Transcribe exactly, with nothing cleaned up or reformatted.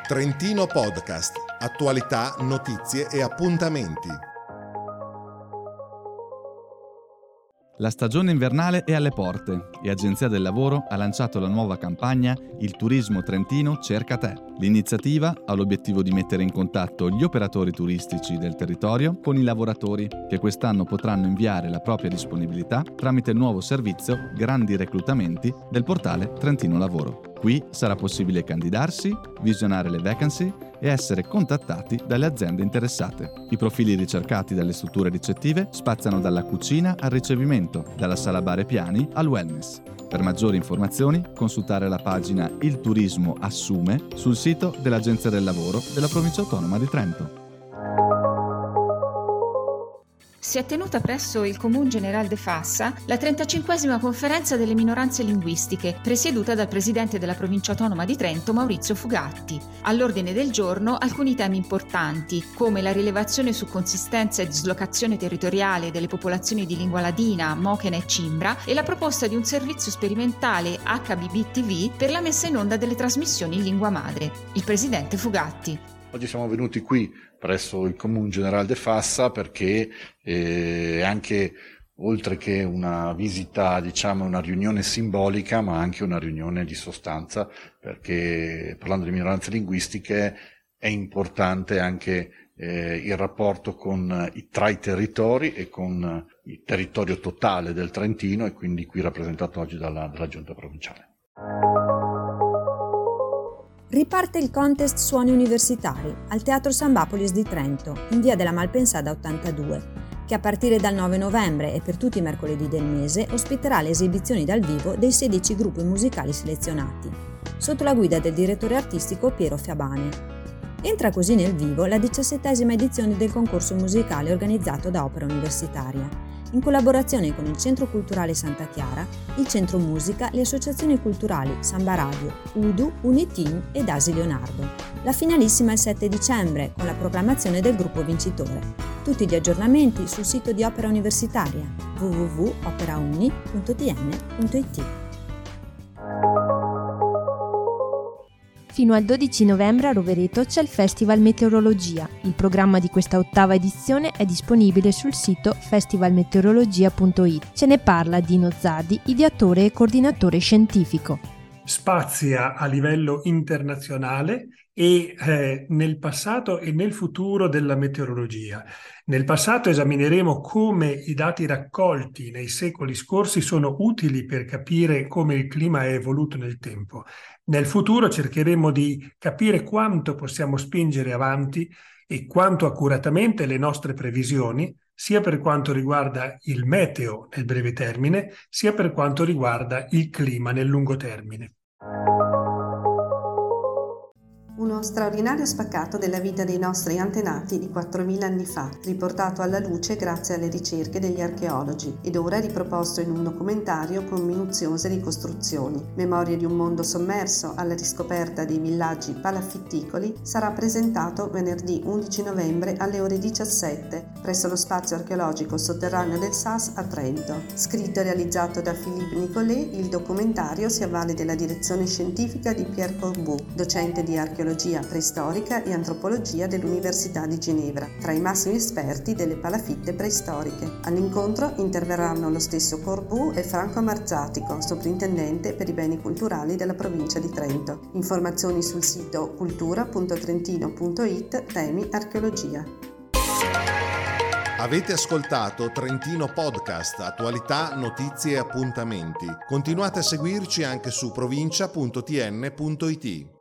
Trentino Podcast, attualità, notizie e appuntamenti. La stagione invernale è alle porte e Agenzia del Lavoro ha lanciato la nuova campagna Il Turismo Trentino cerca te. L'iniziativa ha l'obiettivo di mettere in contatto gli operatori turistici del territorio con i lavoratori che quest'anno potranno inviare la propria disponibilità tramite il nuovo servizio Grandi Reclutamenti del portale Trentino Lavoro. Qui sarà possibile candidarsi, visionare le vacancy e essere contattati dalle aziende interessate. I profili ricercati dalle strutture ricettive spaziano dalla cucina al ricevimento, dalla sala bar e piani al wellness. Per maggiori informazioni consultare la pagina Il Turismo Assume sul sito dell'Agenzia del Lavoro della Provincia Autonoma di Trento. Si è tenuta presso il Comune General de Fassa la trentacinquesima conferenza delle minoranze linguistiche, presieduta dal presidente della Provincia Autonoma di Trento, Maurizio Fugatti. All'ordine del giorno alcuni temi importanti, come la rilevazione su consistenza e dislocazione territoriale delle popolazioni di lingua ladina, mochena e cimbra, e la proposta di un servizio sperimentale H B B T V per la messa in onda delle trasmissioni in lingua madre. Il presidente Fugatti. Oggi siamo venuti qui presso il Comune General de Fassa perché eh, anche oltre che una visita, diciamo una riunione simbolica, ma anche una riunione di sostanza, perché parlando di minoranze linguistiche è importante anche eh, il rapporto con i, tra i territori e con il territorio totale del Trentino, e quindi qui rappresentato oggi dalla, dalla Giunta provinciale. Riparte il contest Suoni Universitari al Teatro San Bapolis di Trento, in via della Malpensada ottantadue, che a partire dal nove novembre e per tutti i mercoledì del mese ospiterà le esibizioni dal vivo dei sedici gruppi musicali selezionati, sotto la guida del direttore artistico Piero Fiabane. Entra così nel vivo la diciassettesima edizione del concorso musicale organizzato da Opera Universitaria, in collaborazione con il Centro Culturale Santa Chiara, il Centro Musica, le associazioni culturali Samba Radio, Udu, Unitim ed Asi Leonardo. La finalissima il sette dicembre, con la proclamazione del gruppo vincitore. Tutti gli aggiornamenti sul sito di Opera Universitaria w w w punto operauni punto t n punto i t. Fino al dodici novembre a Rovereto c'è il Festival Meteorologia. Il programma di questa ottava edizione è disponibile sul sito festival meteorologia punto i t. Ce ne parla Dino Zadi, ideatore e coordinatore scientifico. Spazia a livello internazionale e eh, nel passato e nel futuro della meteorologia. Nel passato esamineremo come i dati raccolti nei secoli scorsi sono utili per capire come il clima è evoluto nel tempo. Nel futuro cercheremo di capire quanto possiamo spingere avanti e quanto accuratamente le nostre previsioni, sia per quanto riguarda il meteo nel breve termine, sia per quanto riguarda il clima nel lungo termine. Uno straordinario spaccato della vita dei nostri antenati di quattromila anni fa, riportato alla luce grazie alle ricerche degli archeologi ed ora riproposto in un documentario con minuziose ricostruzioni. Memorie di un mondo sommerso alla riscoperta dei villaggi palafitticoli sarà presentato venerdì undici novembre alle ore diciassette presso lo spazio archeologico sotterraneo del S A S a Trento. Scritto e realizzato da Philippe Nicolet, il documentario si avvale della direzione scientifica di Pierre Corbu, docente di archeologia preistorica e antropologia dell'Università di Ginevra, tra i massimi esperti delle palafitte preistoriche. All'incontro interverranno lo stesso Corbu e Franco Marzatico, sovrintendente per i beni culturali della provincia di Trento. Informazioni sul sito cultura punto trentino punto i t, temi archeologia. Avete ascoltato Trentino Podcast, attualità, notizie e appuntamenti. Continuate a seguirci anche su provincia punto t n punto i t.